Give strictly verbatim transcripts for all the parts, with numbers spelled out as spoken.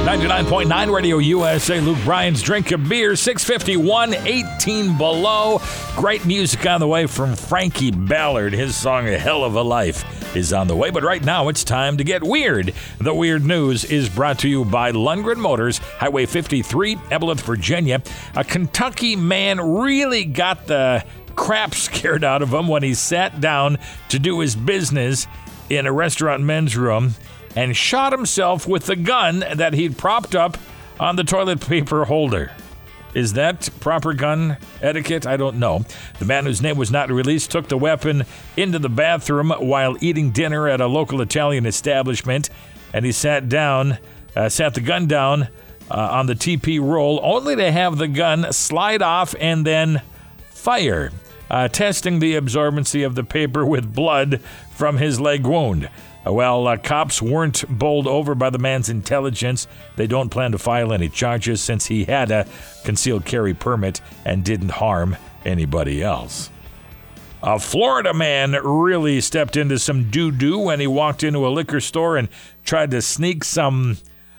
ninety-nine point nine Radio U S A. Luke Bryan's Drink a Beer, six fifty-one, eighteen below. Great music on the way from Frankie Ballard. His song, A Hell of a Life, is on the way. But right now, it's time to get weird. The weird news is brought to you by Lundgren Motors, Highway fifty-three, Evelyn, Virginia. A Kentucky man really got the crap scared out of him when he sat down to do his business in a restaurant men's room and shot himself with the gun that he'd propped up on the toilet paper holder. Is that proper gun etiquette? I don't know. The man, whose name was not released, took the weapon into the bathroom while eating dinner at a local Italian establishment, and he sat down, uh, sat the gun down uh, on the T P roll, only to have the gun slide off and then fire, uh, testing the absorbency of the paper with blood from his leg wound. Well, uh, cops weren't bowled over by the man's intelligence. They don't plan to file any charges since he had a concealed carry permit and didn't harm anybody else. A Florida man really stepped into some doo-doo when he walked into a liquor store and tried to sneak some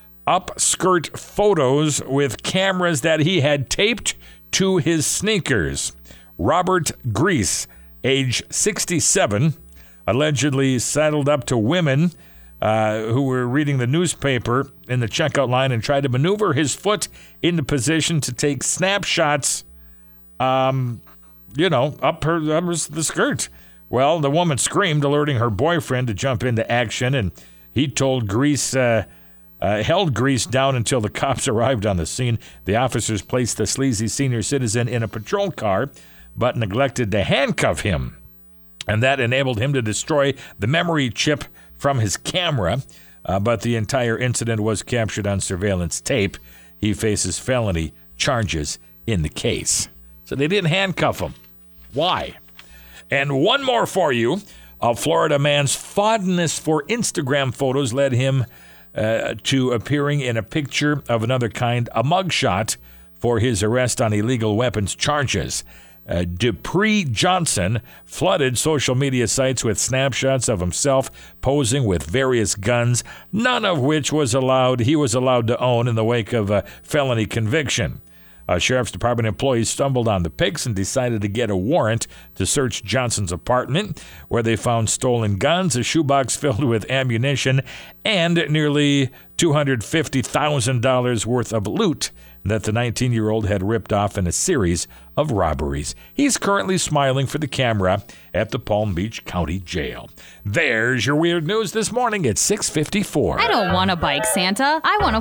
upskirt photos with cameras that he had taped to his sneakers. Robert Grease, age sixty-seven, allegedly saddled up to women uh, who were reading the newspaper in the checkout line and tried to maneuver his foot into position to take snapshots, um, you know, up her up the skirt. Well, the woman screamed, alerting her boyfriend to jump into action, and he told Grease, uh, uh, held Grease down until the cops arrived on the scene. The officers placed the sleazy senior citizen in a patrol car, but neglected to handcuff him. And that enabled him to destroy the memory chip from his camera. Uh, but the entire incident was captured on surveillance tape. He faces felony charges in the case. So they didn't handcuff him. Why? And one more for you. A Florida man's fondness for Instagram photos led him uh, to appearing in a picture of another kind, a mugshot, for his arrest on illegal weapons charges. Uh, Dupree Johnson flooded social media sites with snapshots of himself posing with various guns, none of which was allowed he was allowed to own in the wake of a felony conviction. Uh, Sheriff's Department employees stumbled on the pics and decided to get a warrant to search Johnson's apartment, where they found stolen guns, a shoebox filled with ammunition, and nearly two hundred fifty thousand dollars worth of loot that the nineteen-year-old had ripped off in a series of robberies. He's currently smiling for the camera at the Palm Beach County Jail. There's your weird news this morning at six fifty-four. I don't want a bike, Santa. I want a